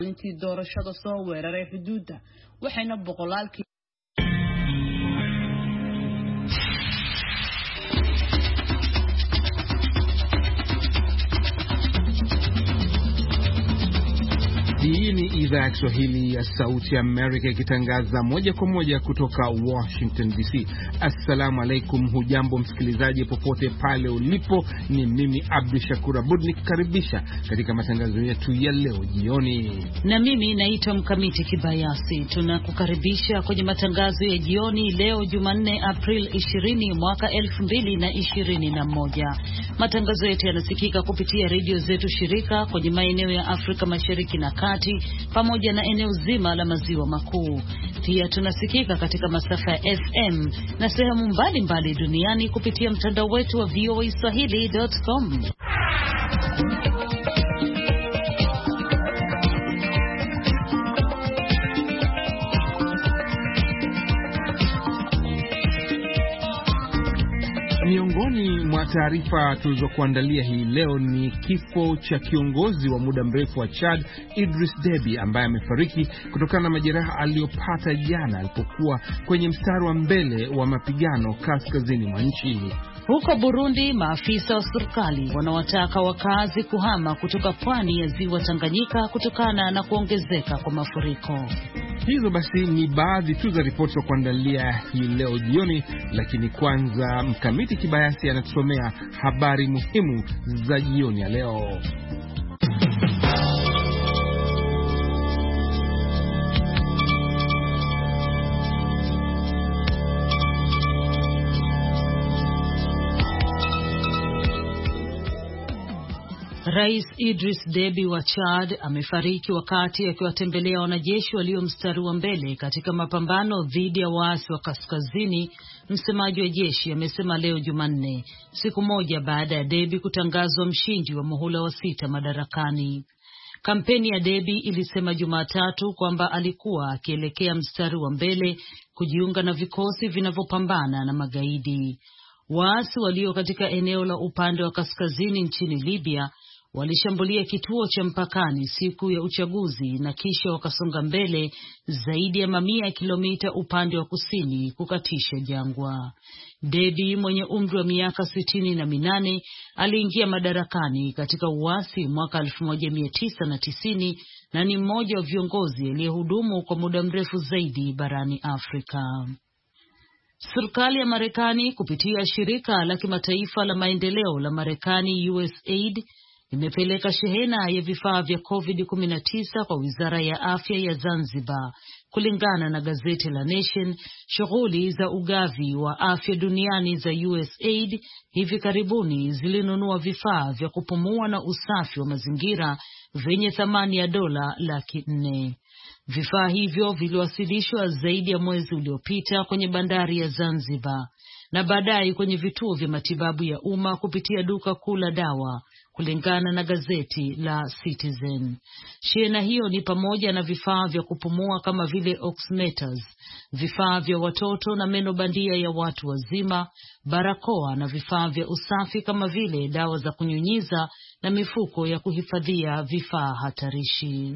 intii doorashada soo weeraray xuduudda waxayna boqolaalkii Hii ni idhaa ya Kiswahili ya Sauti ya Amerika ikitangaza moja kwa moja kutoka Washington DC. Assalamu alaikum, hujambo msikilizaji popote pale ulipo. Ni mimi Abdushakur Abud nikikaribisha katika matangazo yetu ya leo jioni. Na mimi naitwa Mkamiti Kibayasi. Tunakukaribisha kwenye matangazo ya jioni leo Jumanne April 20 mwaka 2021. Matangazo yetu yanasikika kupitia redio zetu shirika kwenye maeneo ya Afrika Mashariki na Kati pamoja na eneo zima la maziwa makuu. Pia tunasikika katika masafa ya FM na sehemu mbalimbali duniani kupitia mtandao wetu wa voaswahili.com. Miongoni mwa taarifa tulizokuandalia hii leo ni kifo cha kiongozi wa muda mrefu wa Chad Idris Deby ambaye amefariki kutokana na majeraha aliyopata jana alipokuwa kwenye mstari wa mbele wa mapigano kaskazini mwa nchi. Huko Burundi, maafisa wa serikali wanawataka wakazi kuhama kutoka pwani ya ziwa Tanganyika kutokana na kuongezeka kwa mafuriko. Hizo basi ni baadhi tu za ripoti za kuandalia hii leo jioni, lakini kwanza Mkamiti Kibayasi anatusomea habari muhimu za jioni ya leo. Rais Idris Deby wa Chad amefariki wakati akiwatembelea wanajeshi walio mstari wa mbele katika mapambano dhidi ya waasi wa kaskazini. Msemaji wa jeshi amesema leo Jumanne, siku moja baada ya Deby kutangazwa mshindi wa muhula wa 6 madarakani. Kampeni ya Deby ilisema Jumatatu kwamba alikuwa akielekea mstari wa mbele kujiunga na vikosi vinavyopambana na magaidi. Waasi walio katika eneo la upande wa kaskazini nchini Libya walishambulia kituo cha mpakani siku ya uchaguzi na kisha wakasonga mbele zaidi ya mamia ya kilomita upande wa kusini kukatisha jangwa. Deby mwenye umri wa miaka 68 aliingia madarakani katika uasi mwaka 1990 na ni mmoja wa viongozi aliyehudumu kwa muda mrefu zaidi barani Afrika. Serikali ya Marekani kupitia shirika la kimataifa la maendeleo la Marekani USAID imepeleka shehena ya vifaa vya COVID-19 kwa Wizara ya Afya ya Zanzibar. Kulingana na gazeti la Nation, shughuli za ugavi wa afya duniani za USAID hivi karibuni zilinunua vifaa vya kupumua na usafi wa mazingira vyenye thamani ya dola 400,000. Vifaa hivyo viliwasilishwa zaidi ya mwezi uliopita kwenye bandari ya Zanzibar na baadaye kwenye vituo vya matibabu ya umma kupitia duka kuu la dawa, kulingana na gazeti la Citizen. Shehena hiyo ni pamoja na vifaa vya kupumua kama vile oximeters, vifaa vya watoto na meno bandia ya watu wazima, barakoa na vifaa vya usafi kama vile dawa za kunyunyiza na mifuko ya kuhifadhia vifaa hatarishi.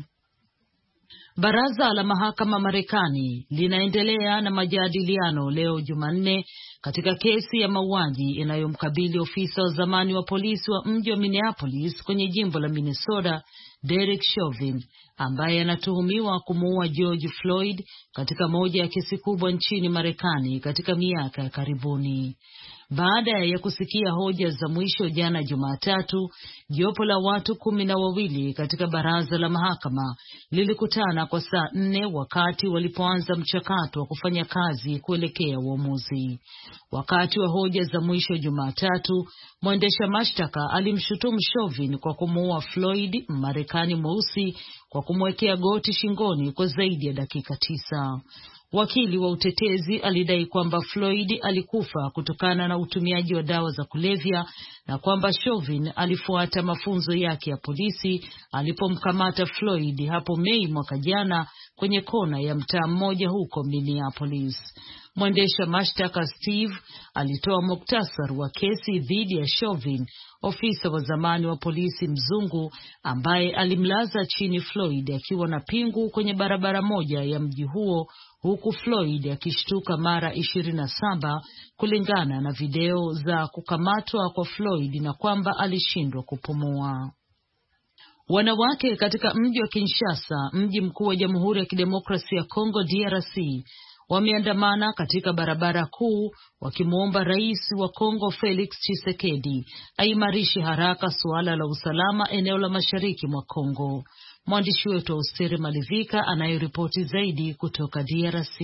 Baraza la mahakama Marekani linaendelea na majadiliano leo Jumanne katika kesi ya mauaji inayomkabili ofisa wa zamani wa polisi wa mji wa Minneapolis kwenye jimbo la Minnesota, Derek Chauvin, ambaye anatuhumiwa kumuua George Floyd katika moja ya kesi kubwa nchini Marekani katika miaka ya karibuni. Baada ya kusikia hoja za mwisho jana Jumatatu, jopo la watu 12 katika baraza la mahakama lilikutana kwa saa 4 wakati walipoanza mchakato wa kufanya kazi kuelekea uamuzi. Wakati wa hoja za mwisho Jumatatu, mwendesha mashtaka alimshutumu Chauvin kwa kumuua Floyd, Marekani mweusi, kwa kumwekea goti shingoni kwa zaidi ya dakika 9. Wakili wa utetezi alidai kwamba Floyd alikufa kutokana na utumiaji wa dawa za kulevya na kwamba Chauvin alifuata mafunzo yake ya polisi alipomkamata Floyd hapo Mei mwaka jana kwenye kona ya mtaa mmoja huko Minneapolis. Mwendesha mashtaka Steve alitoa muktasar wa kesi dhidi ya Chauvin, ofisa wa zamani wa polisi mzungu ambaye alimlaza chini Floyd akiwa na pingu kwenye barabara moja ya mji huo, huku Floyd akishtuka mara 27 kulingana na video za kukamatwa kwa Floyd, na kwamba alishindwa kupumua. Wanawake katika mji wa Kinshasa, mji mkuu wa Jamhuri ya Kidemokrasia ya Kongo DRC, wameandamana katika barabara kuu wakimuomba rais wa Kongo Felix Tshisekedi aimarishe haraka suala la usalama eneo la mashariki mwa Kongo. Mwandishi wetu Austeri Malivika anayeripoti zaidi kutoka DRC.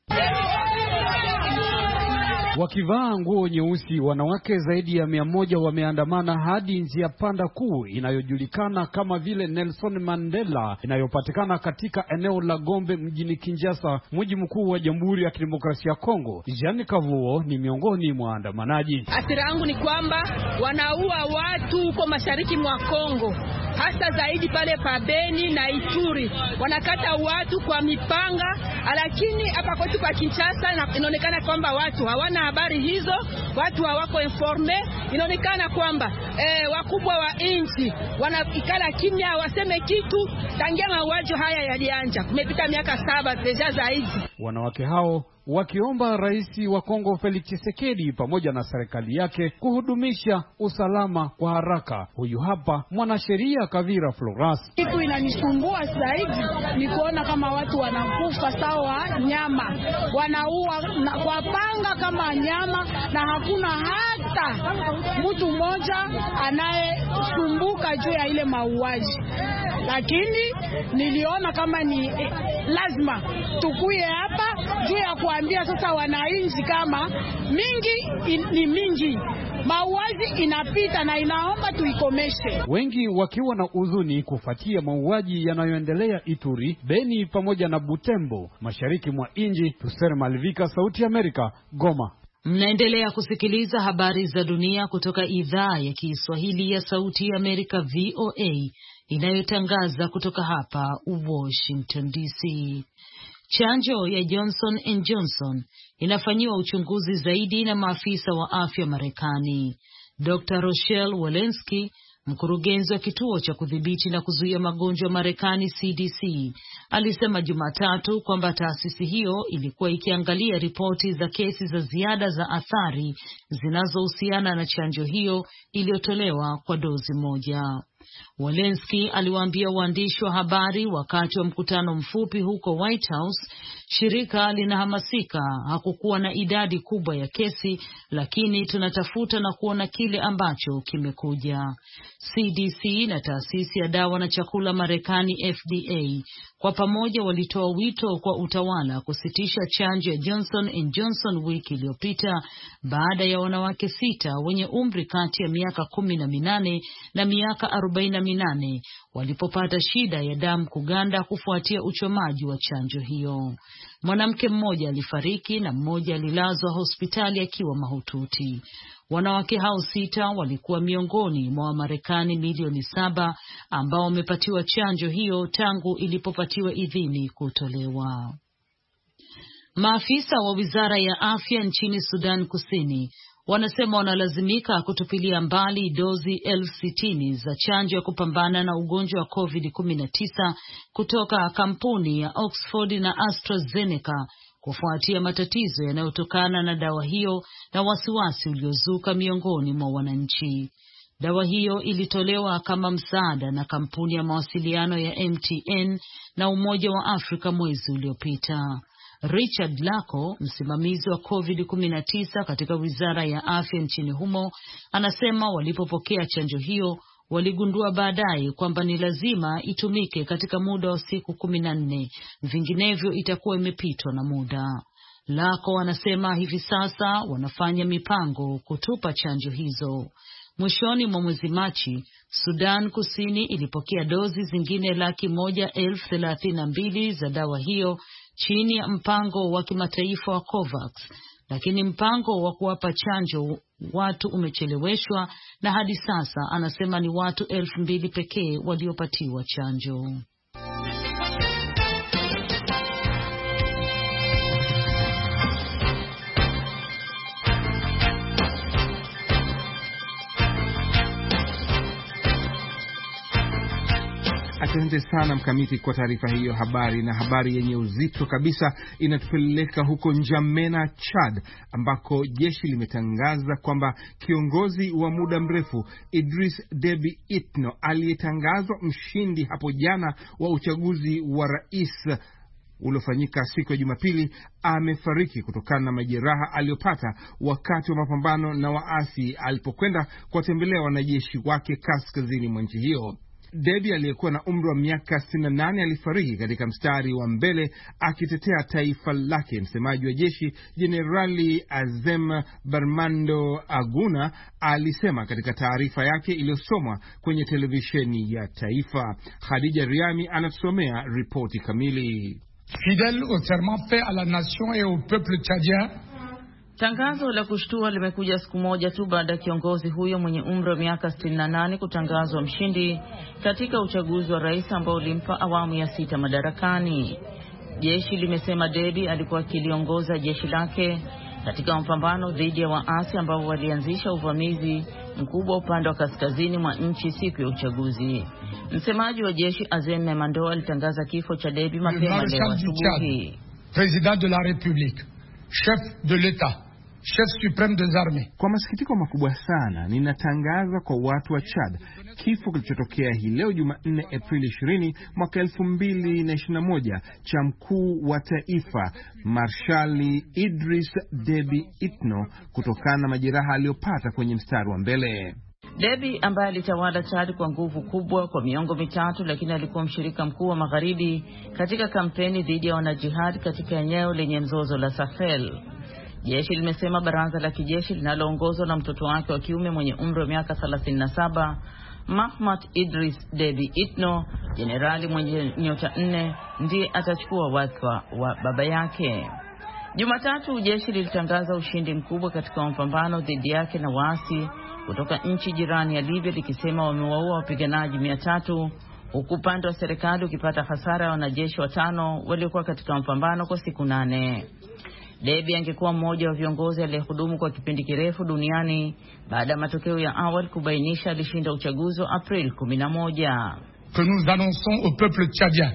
Wakivaa nguo nyeusi, wanawake zaidi ya 100 wameandamana hadi njia panda kuu inayojulikana kama vile Nelson Mandela, inayopatikana katika eneo la Gombe mjini Kinshasa, mji mkuu wa Jamhuri ya Kidemokrasia ya Kongo. Jean Kavuo ni miongoni mwa waandamanaji. Hasira yangu ni kwamba wanaua watu huko mashariki mwa Kongo, hasa zaidi pale pa Beni na Ituri. Wanakata watu kwa mipanga, lakini hapa kwetu kwa Kinshasa inaonekana kwamba watu hawana habari hizo, watu hawako informe. Inaonekana kwamba wakubwa wa nchi wanaikala kimya, waseme kitu tangia mauaji haya yalianza. Kumepita miaka 7 deja zaidi. Wanawake hao wakiomba rais wa Kongo Felix Tshisekedi pamoja na serikali yake kuhudumisha usalama kwa haraka. Huyu hapa mwanasheria Kavira Florence. Kitu inanisumbua zaidi ni kuona kama watu wanakufa sawa nyama, wanaua kwa panga kama nyama, na hakuna hata mtu mmoja anayesumbuka juu ya ile mauaji. Lakini niliona kama ni lazima tukuye hapa juu ya kuambia sasa wananchi kama ni mingi, mauaji inapita na inaomba tuikomeshe. Wengi wakiwa na huzuni kufuatia mauaji yanayoendelea Ituri, Beni pamoja na Butembo, mashariki mwa nchi. Tusere Malivika, Sauti ya Amerika, Goma. Mnaendelea kusikiliza habari za dunia kutoka idhaa ya Kiswahili ya Sauti ya Amerika VOA, inayotangaza kutoka hapa Washington DC. Chanjo ya Johnson & Johnson inafanyiwa uchunguzi zaidi na maafisa wa afya Marekani. Dr. Rochelle Walensky, mkurugenzi wa kituo cha kudhibiti na kuzuia magonjwa Marekani CDC, alisema Jumatatu kwamba taasisi hiyo ilikuwa ikiangalia ripoti za kesi za ziada za athari zinazohusiana na chanjo hiyo iliyotolewa kwa dozi moja. Walensky aliwaambia waandishi wa habari wakati wa mkutano mfupi huko White House, shirika linahamasika, hakukuwa na idadi kubwa ya kesi, lakini tunatafuta na kuona kile ambacho kimekuja. CDC na taasisi ya dawa na chakula Marekani FDA kwa pamoja walitoa wito kwa utawala kusitisha chanjo ya Johnson & Johnson wiki iliyopita baada ya wanawake 6 wenye umri kati ya miaka 18 na miaka 48 walipopata shida ya damu kuganda kufuatia uchomaji wa chanjo hiyo. Mwanamke mmoja alifariki na mmoja alilazwa hospitali akiwa mahututi. Wanawake hao 6 walikuwa miongoni mwa Wamarekani milioni 7 ambao wamepatiwa chanjo hiyo tangu ilipopatiwa idhini kutolewa. Maafisa wa Wizara ya Afya nchini Sudan Kusini wanasema wanalazimika kutupilia mbali dozi 60,000 za chanjo ya kupambana na ugonjwa wa COVID-19 kutoka kampuni ya Oxford na AstraZeneca kufuatia matatizo yanayotokana na dawa hiyo na wasiwasi uliozuka miongoni mwa wananchi. Dawa hiyo ilitolewa kama msaada na kampuni ya mawasiliano ya MTN na Umoja wa Afrika mwezi uliopita. Richard Lako, msimamizi wa COVID-19 katika Wizara ya Afya nchini humo, anasema walipopokea chanjo hiyo waligundua baadaye kwamba ni lazima itumike katika muda wa siku 14, vinginevyo itakuwa imepitwa na muda. Lako anasema hivi sasa wanafanya mipango kutupa chanjo hizo. Mwishoni mwa mwezi Machi, Sudan Kusini ilipokea dozi zingine 132,000 za dawa hiyo chini ya mpango wa kimataifa wa COVAX, lakini mpango wa kuwapa chanjo watu umecheleweshwa na hadi sasa anasema ni watu 2,000 pekee waliopatiwa chanjo. Asante sana Mkamiti kwa taarifa hiyo habari. Na habari yenye uzito kabisa inatupeleka huko N'Djamena, Chad, ambako jeshi limetangaza kwamba kiongozi wa muda mrefu Idriss Déby Itno aliyetangazwa mshindi hapo jana wa uchaguzi wa rais uliofanyika siku ya Jumapili amefariki kutokana na majeraha aliyopata wakati wa mapambano na waasi alipokwenda kuwatembelea wanajeshi wake kaskazini mwa nchi hiyo. Déby aliyekuwa na umri wa miaka 68 alifariki katika mstari wa mbele akitetea taifa lake. Msemaji wa jeshi Jenerali Azem Barmando Aguna alisema katika taarifa yake iliyosomwa kwenye televisheni ya taifa. Khadija Riami anatusomea ripoti kamili. Fidèle au serment fait à la nation et au peuple tchadien. Tangazo la kushtua limekuja siku moja tu baada ya kiongozi huyo mwenye umri wa miaka 68 kutangazwa mshindi katika uchaguzi wa rais ambao ulimpa awamu ya 6 madarakani. Jeshi limesema Déby alikuwa akiliongoza jeshi lake katika mapambano dhidi ya waasi ambao walianzisha uvamizi mkubwa upande wa kaskazini mwa nchi siku ya uchaguzi. Msemaji wa jeshi Azem Mando alitangaza kifo cha Déby mapema leo asubuhi. President de la République, chef de l'État, chef suprême des armées. Kwa masikitiko makubwa sana ninatangaza kwa watu wa Chad kifo kilichotokea hii leo Jumanne Aprili 20 mwaka 2021 cha mkuu wa taifa Marshali Idriss Déby Itno kutokana na majeraha aliyopata kwenye mstari wa mbele. Déby ambaye alitawala Chad kwa nguvu kubwa kwa miongo mitatu, lakini alikuwa mshirika mkuu wa magharibi katika kampeni dhidi ya wanajihad katika eneo lenye mzozo la Sahel. Jeshi limesema baraza la kijeshi linaloongozwa na mtoto wake wa kiume mwenye umri wa miaka 37, Mahamat Idriss Déby Itno, jenerali mwenye nyota 4, ndiye atachukua wadhifa wa baba yake. Jumatatu jeshi lilitangaza ushindi mkubwa katika mapambano dhidi yake na waasi kutoka nchi jirani ya Libya, likisema wamewaua wapiganaji 300, huku upande wa serikali ukipata hasara ya wanajeshi 5 waliokuwa katika mapambano kwa siku 8. Déby angekuwa mmoja wa viongozi aliyehudumu kwa kipindi kirefu duniani baada ya matokeo ya awali kubainisha alishinda uchaguzi wa April 11. Que nous annonçons au peuple tchadien.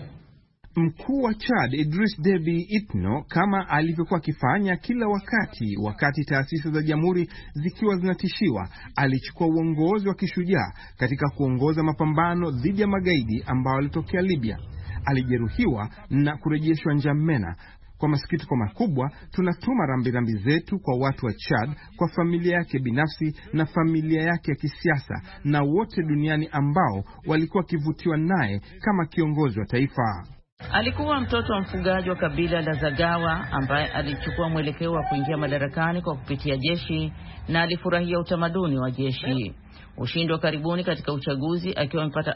Mkuu wa Chad Idriss Déby Itno, kama alivyokuwa akifanya kila wakati taasisi za jamhuri zikiwa zinatishiwa, alichukua uongozi wa kishujaa katika kuongoza mapambano dhidi ya magaidi ambao walitokea Libya. Alijeruhiwa na kurejeshwa N'Djamena. Kwa masikitiko makubwa, tunatuma rambirambi zetu kwa watu wa Chad, kwa familia yake binafsi na familia yake ya kisiasa na wote duniani ambao walikuwa kivutiwa naye kama kiongozi wa taifa. Alikuwa mtoto wa mfugaji wa kabila la Zagawa ambaye alichukua mwelekeo wa kuingia madarakani kwa kupitia jeshi na alifurahia utamaduni wa jeshi. Ushindi wa karibuni katika uchaguzi akiwa amepata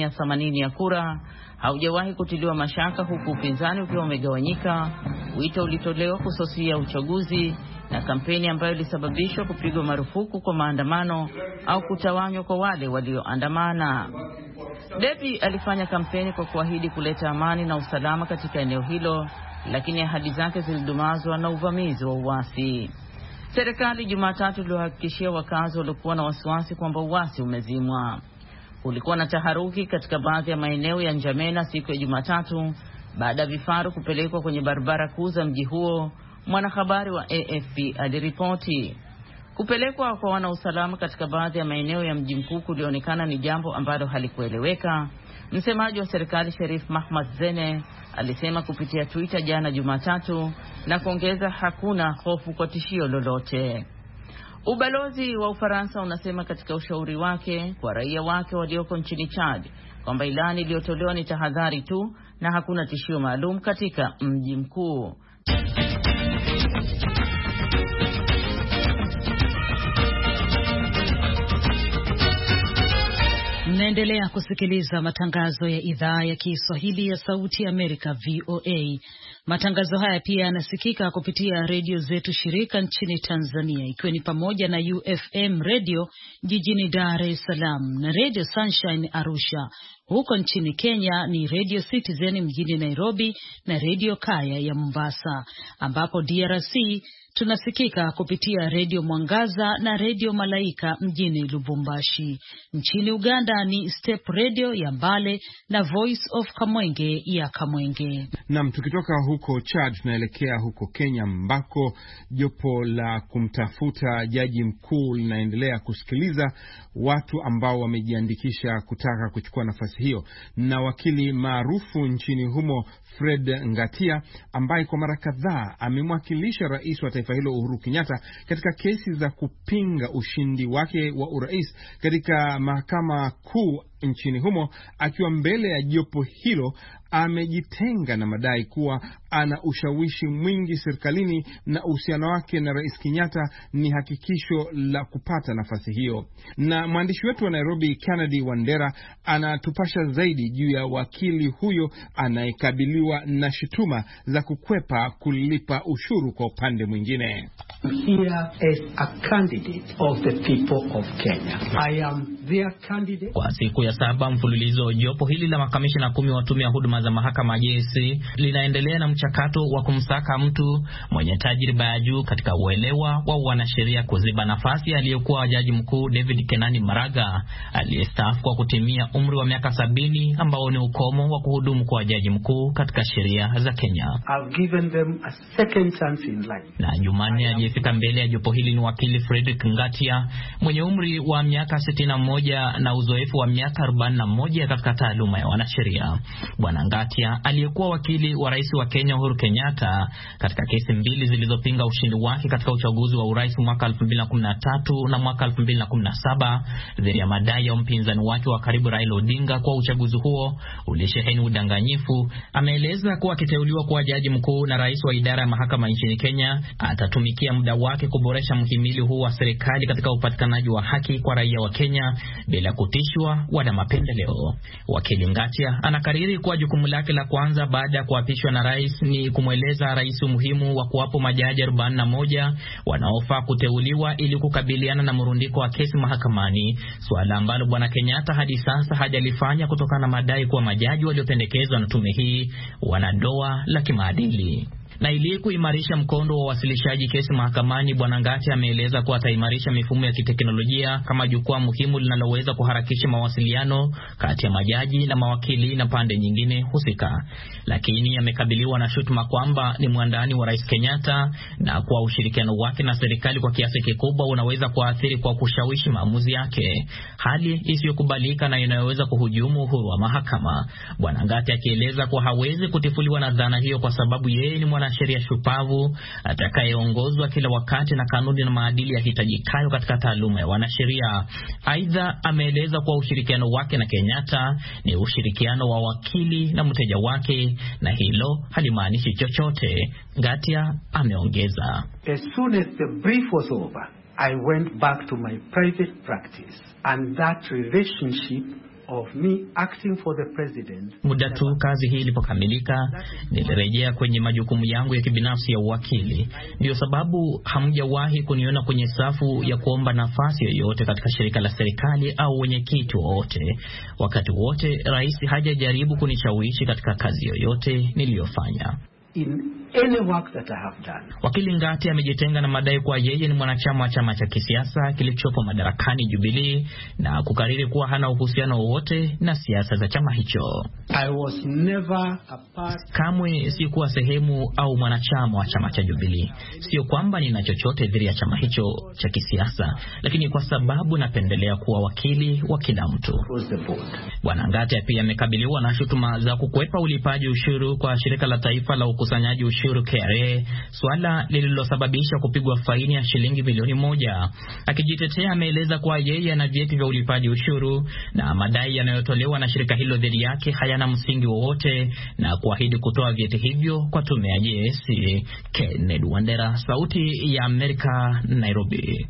80% ya kura haujawahi kutiliwa mashaka, huku upinzani ukiwa umegawanyika. Wito ulitolewa kususia uchaguzi na kampeni ambayo ilisababishwa kupigwa marufuku kwa maandamano au kutawanywa kwa wale walioandamana. Déby alifanya kampeni kwa kuahidi kuleta amani na usalama katika eneo hilo, lakini ahadi zake zilidumazwa na uvamizi wa uasi. Serikali Jumatatu iliwahakikishia wakazi waliokuwa na wasiwasi kwamba uasi umezimwa. Kulikuwa na taharuki katika baadhi ya maeneo ya N'Djamena siku ya Jumatatu baada ya vifaru kupelekwa kwenye barabara kuu za mji huo, mwanahabari wa AFP aliripoti. Kupelekwa kwa wanausalama katika baadhi ya maeneo ya mji mkuu kulionekana ni jambo ambalo halikueleweka. Msemaji wa serikali Sherif Mahmad Zene alisema kupitia Twitter jana Jumatatu na kuongeza hakuna hofu kwa tishio lolote. Ubalozi wa Ufaransa unasema katika ushauri wake kwa raia wake walioko nchini Chad kwamba ilani iliyotolewa ni tahadhari tu na hakuna tishio maalum katika mji mkuu. Mnaendelea kusikiliza matangazo ya idhaa ya Kiswahili ya Sauti ya Amerika, VOA. Matangazo haya pia yanasikika kupitia redio zetu shirika nchini Tanzania, ikiwa ni pamoja na UFM Radio jijini Dar es Salaam na Radio Sunshine Arusha. Huko nchini Kenya ni Radio Citizen mjini Nairobi na Radio Kaya ya Mombasa, ambapo DRC Tunasikika kupitia Redio Mwangaza na Redio Malaika mjini Lubumbashi. Nchini Uganda ni Step Radio ya Mbale na Voice of Kamwenge ya Kamwenge. Naam, tukitoka huko Chad tunaelekea huko Kenya ambako jopo la kumtafuta jaji mkuu linaendelea kusikiliza watu ambao wamejiandikisha kutaka kuchukua nafasi hiyo, na wakili maarufu nchini humo Fred Ngatia ambaye kwa mara kadhaa amemwakilisha rais wa taifa hilo Uhuru Kenyatta katika kesi za kupinga ushindi wake wa urais katika mahakama kuu nchini humo, akiwa mbele ya jopo hilo amejitenga na madai kuwa ana ushawishi mwingi serikalini na uhusiano wake na Rais Kenyatta ni hakikisho la kupata nafasi hiyo. Na mwandishi wetu wa Nairobi Kennedy Wandera anatupasha zaidi juu ya wakili huyo anayekabiliwa na shutuma za kukwepa kulipa ushuru kwa upande mwingine. Here as a candidate of the people of Kenya. I am their candidate. Kwa siku ya 7 mfululizo, jopo hili la makamishna 10 wa tume ya huduma za mahakama JSC linaendelea na mchakato wa kumsaka mtu mwenye tajriba ya juu katika uelewa wa wanasheria kuziba nafasi aliyokuwa jaji mkuu David Kenani Maraga aliyestaafu kwa kutimia umri wa miaka 70 ambao ni ukomo wa kuhudumu kwa jaji mkuu katika sheria za Kenya. I've given them a second chance in life. Na Jumanne aliyefika mbele ya jopo hili ni wakili Frederick Ngatia mwenye umri wa miaka 61 na uzoefu wa miaka 41 katika taaluma ya wanasheria. Bwana Ngatia aliyekuwa wakili wa rais wa Kenya Uhuru Kenyatta katika kesi 2 zilizopinga ushindi wake katika uchaguzi wa urais mwaka 2013 na mwaka 2017 dhidi ya madai ya mpinzani wake wa karibu Raila Odinga kwa uchaguzi huo ulisheheni udanganyifu, ameeleza kuwa akiteuliwa kuwa jaji mkuu na rais wa idara ya mahakama nchini Kenya atatumikia muda wake kuboresha mhimili huu wa serikali katika upatikanaji wa haki kwa raia wa Kenya bila kutishwa wala mapendeleo. Wakili Ngatia anakariri kuwa jukumu lake la kwanza baada ya kuapishwa na rais ni kumweleza rais umuhimu wa kuwapo majaji 41 wanaofaa kuteuliwa ili kukabiliana na mrundiko wa kesi mahakamani, swala ambalo bwana Kenyatta hadi sasa hajalifanya kutokana na madai kuwa majaji waliopendekezwa na tume hii wana doa la kimaadili. Na ili kuimarisha mkondo wa wasilishaji kesi mahakamani, bwana Ngatia ameeleza kuwa ataimarisha mifumo ya kiteknolojia kama jukwaa muhimu linaloweza kuharakisha mawasiliano kati ya majaji na mawakili na pande nyingine husika. Lakini amekabiliwa na shutuma kwamba ni mwandani wa Rais Kenyatta na kwa ushirikiano wake na serikali kwa kiasi kikubwa unaweza kuathiri kwa kushawishi maamuzi yake, hali isiyokubalika na inayoweza kuhujumu uhuru wa mahakama. Bwana Ngatia akieleza kuwa hawezi kutifuliwa na dhana hiyo kwa sababu yeye ni mwanasheria shupavu atakayeongozwa kila wakati na kanuni na maadili yahitajikayo katika taaluma ya wanasheria. Aidha, ameeleza kuwa ushirikiano wake na Kenyatta ni ushirikiano wa wakili na mteja wake na hilo halimaanishi chochote. Ngatia ameongeza, as soon as the brief was over, I went back to my private practice and that relationship of me acting for the president. Muda tu kazi hii ilipokamilika, nilirejea kwenye majukumu yangu ya kibinafsi ya uwakili. Ndio sababu hamjawahi kuniona kwenye safu ya kuomba nafasi yoyote katika shirika la serikali au wenyekiti wote. Wakati wote rais hajajaribu kunishawishi katika kazi yoyote niliyofanya. In any work that I have done. Wakili Ngatia amejitenga na madai kuwa yeye ni mwanachama wa chama cha kisiasa kilichopo madarakani Jubilee na kukariri kuwa hana uhusiano wowote na siasa za chama hicho. I was never a part. Kamwe sikuwa sehemu au mwanachama wa chama cha Jubilee. Sio kwamba nina chochote dhidi ya chama hicho cha kisiasa, lakini kwa sababu napendelea kuwa wakili wa kila mtu. Bwana Ngatia pia amekabiliwa na shutuma za kukwepa ulipaji ushuru kwa shirika la taifa la ukusanyaji ushuru KRA, swala lililosababisha kupigwa faini ya shilingi milioni 1. Akijitetea ameeleza kuwa yeye ana vyeti vya ulipaji ushuru na madai yanayotolewa na shirika hilo dhidi yake hayana msingi wowote na kuahidi kutoa vyeti hivyo kwa tume ya JSC. Kennedy Wandera, Sauti ya Amerika, Nairobi.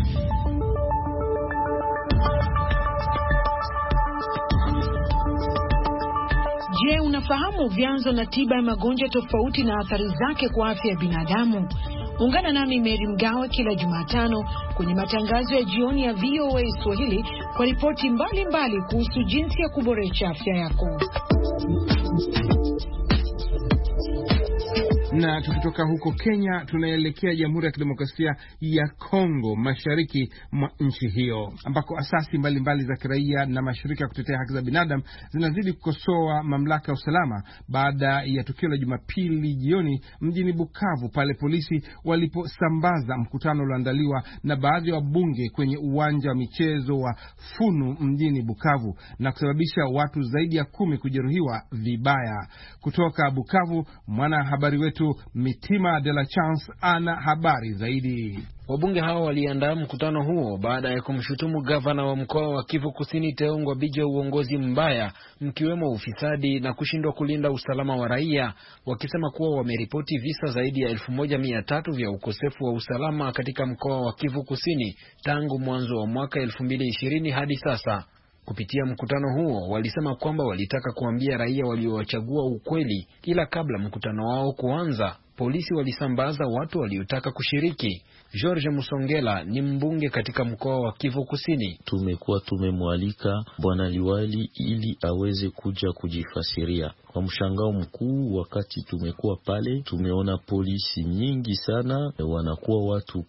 Je, unafahamu vyanzo na tiba ya magonjwa tofauti na athari zake kwa afya ya binadamu? Ungana nami Mary Mgawe kila Jumatano kwenye matangazo ya jioni ya VOA Swahili kwa ripoti mbalimbali kuhusu jinsi ya kuboresha afya yako. Na tukitoka huko Kenya tunaelekea Jamhuri ya Kidemokrasia ya Kongo, mashariki mwa nchi hiyo, ambako asasi mbalimbali za kiraia na mashirika ya kutetea haki za binadamu zinazidi kukosoa mamlaka ya usalama baada ya tukio la Jumapili jioni mjini Bukavu, pale polisi waliposambaza mkutano ulioandaliwa na baadhi ya wabunge kwenye uwanja wa michezo wa Funu mjini Bukavu na kusababisha watu zaidi ya 10 kujeruhiwa vibaya. Kutoka Bukavu, mwana habari wetu Mitima de la Chance ana habari zaidi. Wabunge hao waliandaa mkutano huo baada ya kumshutumu gavana wa mkoa wa Kivu Kusini Teongwa Bije uongozi mbaya, mkiwemo ufisadi na kushindwa kulinda usalama wa raia, wakisema kuwa wameripoti visa zaidi ya 1300 vya ukosefu wa usalama katika mkoa wa Kivu Kusini tangu mwanzo wa mwaka 2020 hadi sasa. Kupitia mkutano huo walisema kwamba walitaka kuambia raia waliowachagua ukweli, ila kabla mkutano wao kuanza, polisi walisambaza watu waliotaka kushiriki. George Musongela ni mbunge katika mkoa wa Kivu Kusini. Tumemwalika bwana liwali ili aweze kuja kujifasiria. Kwa mshangao mkuu, wakati tumekuwa pale, tumeona polisi nyingi sana, wanakuwa watu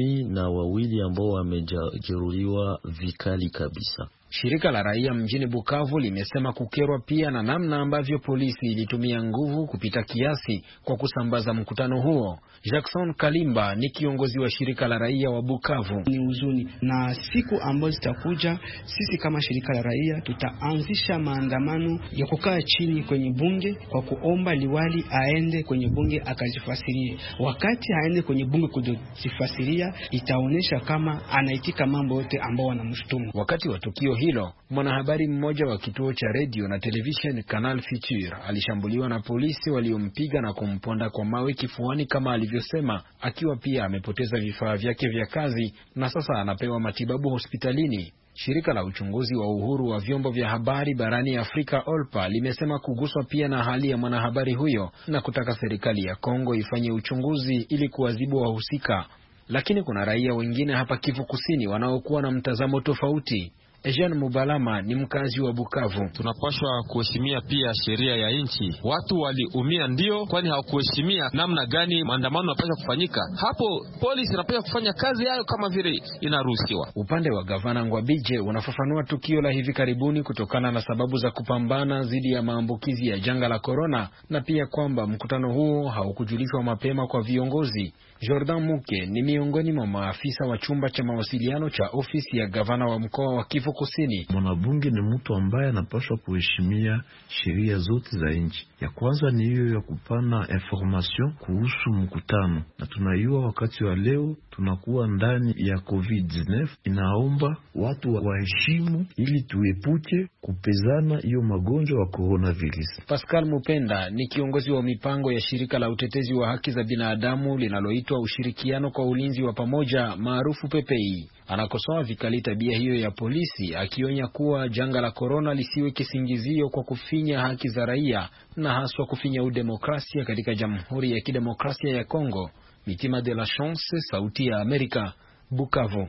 12 ambao wamejeruhiwa vikali kabisa. Shirika la raia mjini Bukavu limesema kukerwa pia na namna ambavyo polisi ilitumia nguvu kupita kiasi kwa kusambaza mkutano huo. Jackson Kalimba ni kiongozi wa shirika la raia wa Bukavu. Ni huzuni, na siku ambazo zitakuja sisi kama shirika la raia tutaanzisha maandamano ya kukaa chini kwenye bunge kwa kuomba liwali aende kwenye bunge akajifasirie. Wakati aende kwenye bunge kujifasiria, itaonesha kama anaitika mambo yote ambao wanamshtumu. Wakati wa tukio hilo, mwanahabari mmoja wa kituo cha radio na television Canal Future alishambuliwa na polisi waliompiga na kumponda kwa mawe kifuani kama alivyosema, akiwa pia amepoteza vifaa vyake vya kazi na sasa anapewa matibabu hospitalini. Shirika la uchunguzi wa uhuru wa vyombo vya habari barani Afrika OLPA limesema kuguswa pia na hali ya mwanahabari huyo na kutaka serikali ya Kongo ifanye uchunguzi ili kuadhibu wahusika. Lakini kuna raia wengine hapa Kivu Kusini wanaokuwa na mtazamo tofauti. Ejan Mubalama ni mkazi wa Bukavu. Tunapaswa kuheshimia pia sheria ya nchi. Watu waliumia ndio, kwani hawakuheshimia namna gani maandamano yanapaswa kufanyika. Hapo polisi inapaswa kufanya kazi yao kama vile inaruhusiwa. Upande wa gavana Ngwabije unafafanua tukio la hivi karibuni kutokana na sababu za kupambana dhidi ya maambukizi ya janga la corona, na pia kwamba mkutano huo haukujulishwa mapema kwa viongozi. Jordan Muke ni miongoni mwa maafisa wa chumba cha mawasiliano cha ofisi ya gavana wa mkoa wa Kivu Kusini. Mwanabunge ni mtu ambaye anapaswa kuheshimia sheria zote za nchi. Ya kwanza ni hiyo ya kupana information kuhusu mkutano, na tunaiwa wakati wa leo tunakuwa ndani ya COVID-19, inaomba watu waheshimu ili tuepuke kupezana hiyo magonjwa wa coronavirus. Pascal Mupenda ni kiongozi wa mipango ya shirika la utetezi wa haki za binadamu linaloitwa Ushirikiano kwa Ulinzi wa Pamoja maarufu PPI. Anakosoa vikali tabia hiyo ya polisi, akionya kuwa janga la corona lisiwe kisingizio kwa kufinya haki za raia na haswa kufinya udemokrasia katika Jamhuri ya Kidemokrasia ya Kongo. Mitima de la Chance, Sauti ya Amerika, Bukavu.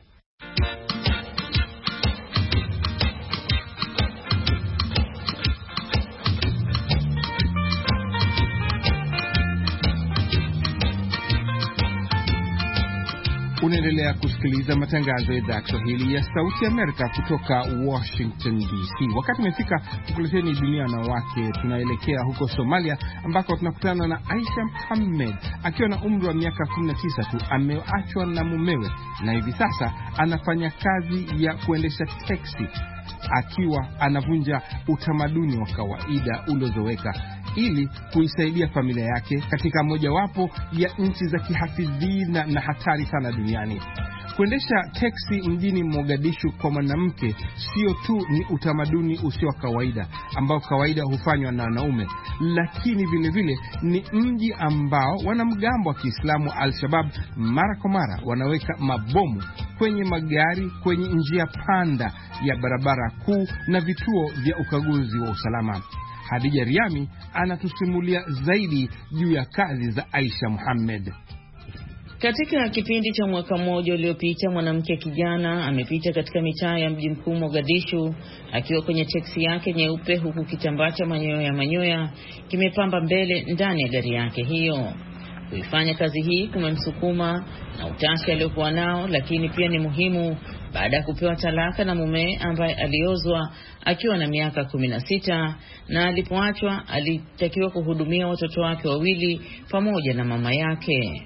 Unaendelea kusikiliza matangazo ya idhaa ya Kiswahili ya Sauti ya Amerika kutoka Washington DC. Wakati umefika kukuleteni dunia na wake. Tunaelekea huko Somalia ambako tunakutana na Aisha Muhammad akiwa na umri wa miaka 19 tu. Ameachwa na mumewe na hivi sasa anafanya kazi ya kuendesha teksi, akiwa anavunja utamaduni wa kawaida uliozoweka ili kuisaidia familia yake katika mojawapo ya nchi za kihafidhina na hatari sana duniani. Kuendesha teksi mjini Mogadishu kwa mwanamke sio tu ni utamaduni usio wa kawaida ambao kawaida hufanywa na wanaume, lakini vile vile ni mji ambao wanamgambo wa Kiislamu Al-Shabaab mara kwa mara wanaweka mabomu kwenye magari, kwenye njia panda ya barabara kuu na vituo vya ukaguzi wa usalama. Hadija Riami anatusimulia zaidi juu ya kazi za Aisha Muhammad. Katika kipindi cha mwaka mmoja uliopita, mwanamke kijana amepita katika mitaa ya mji mkuu Mogadishu akiwa kwenye teksi yake nyeupe, huku kitambaa cha manyoya kimepamba mbele ndani ya gari yake hiyo. Kuifanya kazi hii kumemsukuma na utashi aliokuwa nao, lakini pia ni muhimu baada ya kupewa talaka na mume ambaye aliozwa akiwa na miaka 16, na alipoachwa alitakiwa kuhudumia watoto wake wawili pamoja na mama yake.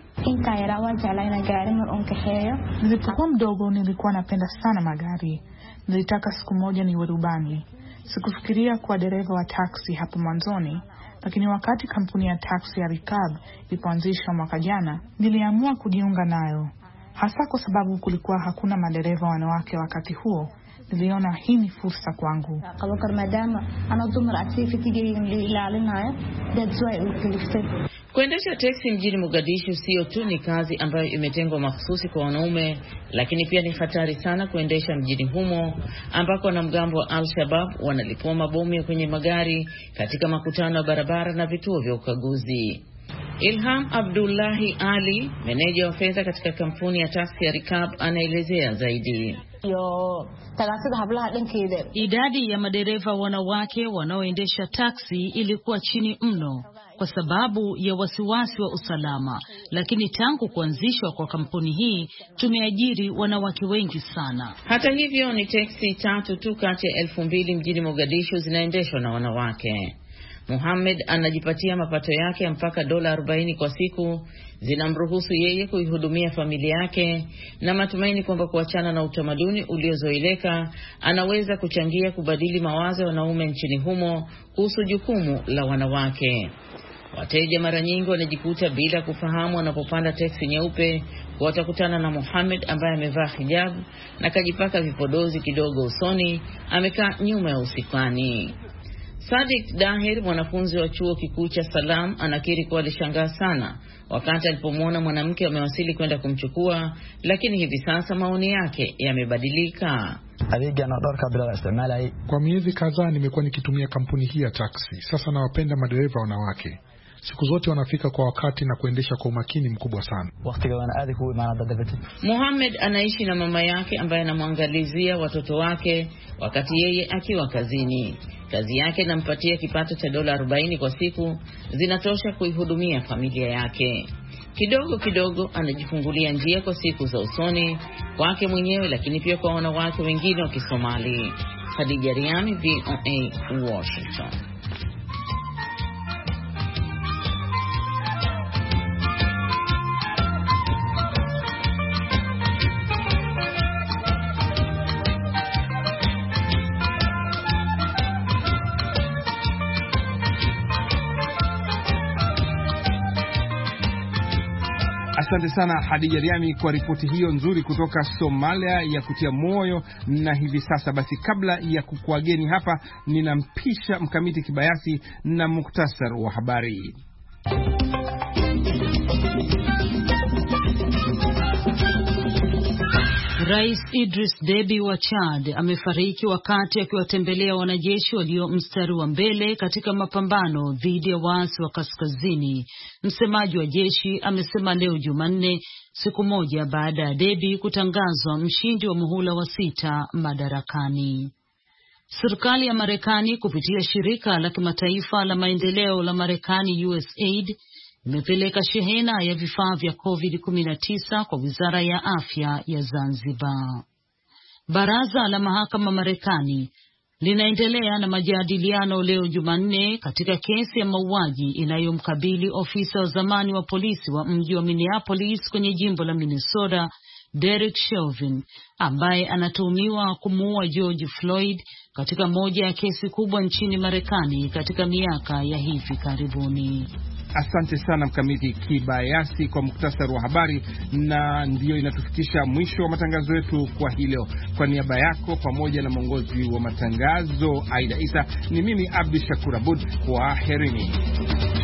Nilipokuwa mdogo nilikuwa napenda sana magari. Nilitaka siku moja niwe rubani. Sikufikiria kuwa dereva wa taksi hapo mwanzoni, lakini wakati kampuni ya taksi ya Rikab ilipoanzishwa mwaka jana, niliamua kujiunga nayo. Hasa kwa sababu kulikuwa hakuna madereva wanawake wakati huo. Niliona hii ni fursa kwangu. Kuendesha teksi mjini Mogadishu sio tu ni kazi ambayo imetengwa mahsusi kwa wanaume, lakini pia ni hatari sana kuendesha mjini humo ambako wanamgambo wa Al-Shabaab wanalipua mabomu kwenye magari katika makutano ya barabara na vituo vya ukaguzi. Ilham Abdullahi Ali, meneja wa fedha katika kampuni ya taksi ya Rikab, anaelezea zaidi. Idadi ya madereva wanawake wanaoendesha taksi ilikuwa chini mno kwa sababu ya wasiwasi wa usalama, lakini tangu kuanzishwa kwa kampuni hii tumeajiri wanawake wengi sana. Hata hivyo ni teksi 3 tu kati ya 2000 mjini Mogadishu zinaendeshwa na wanawake. Muhammad anajipatia mapato yake mpaka $40 kwa siku, zinamruhusu yeye kuihudumia familia yake, na matumaini kwamba kuachana na utamaduni uliozoeleka anaweza kuchangia kubadili mawazo ya wanaume nchini humo kuhusu jukumu la wanawake. Wateja mara nyingi wanajikuta bila kufahamu wanapopanda teksi nyeupe watakutana na Muhammad ambaye amevaa hijab na kajipaka vipodozi kidogo usoni, amekaa nyuma ya usukani. Sadik Dahir, mwanafunzi wa chuo kikuu cha Salam, anakiri kuwa alishangaa sana wakati alipomwona mwanamke amewasili kwenda kumchukua, lakini hivi sasa maoni yake yamebadilika. Kwa miezi kadhaa nimekuwa nikitumia kampuni hii ya taksi. Sasa nawapenda madereva wanawake. Siku zote wanafika kwa wakati na kuendesha kwa umakini mkubwa sana. Muhammad anaishi na mama yake ambaye anamwangalizia watoto wake wakati yeye akiwa kazini. Kazi yake inampatia kipato cha $40 kwa siku, zinatosha kuihudumia familia yake. Kidogo kidogo anajifungulia njia kwa siku za usoni kwake mwenyewe, lakini pia kwa wanawake wengine wa Kisomali. Khadija Riami, VOA, Washington. Asante sana Hadija Riami kwa ripoti hiyo nzuri kutoka Somalia ya kutia moyo. Na hivi sasa basi, kabla ya kukuageni hapa, ninampisha Mkamiti Kibayasi na muktasar wa habari. Rais Idris Deby wa Chad amefariki wakati akiwatembelea wanajeshi walio mstari wa mbele katika mapambano dhidi ya waasi wa kaskazini. Msemaji wa jeshi amesema leo Jumanne, siku moja baada ya Deby kutangazwa mshindi wa muhula wa 6 madarakani. Serikali ya Marekani kupitia shirika la kimataifa la maendeleo la Marekani USAID imepeleka shehena ya vifaa vya COVID-19 kwa Wizara ya Afya ya Zanzibar. Baraza la Mahakama Marekani linaendelea na majadiliano leo Jumanne katika kesi ya mauaji inayomkabili ofisa wa zamani wa polisi wa mji wa Minneapolis kwenye jimbo la Minnesota, Derek Chauvin, ambaye anatuhumiwa kumuua George Floyd katika moja ya kesi kubwa nchini Marekani katika miaka ya hivi karibuni. Asante sana Mkamiti Kibayasi kwa muktasari wa habari, na ndiyo inatufikisha mwisho wa matangazo yetu kwa hii leo. Kwa niaba yako pamoja na mwongozi wa matangazo Aida Isa, ni mimi Abdi Shakur Abud, kwa herini.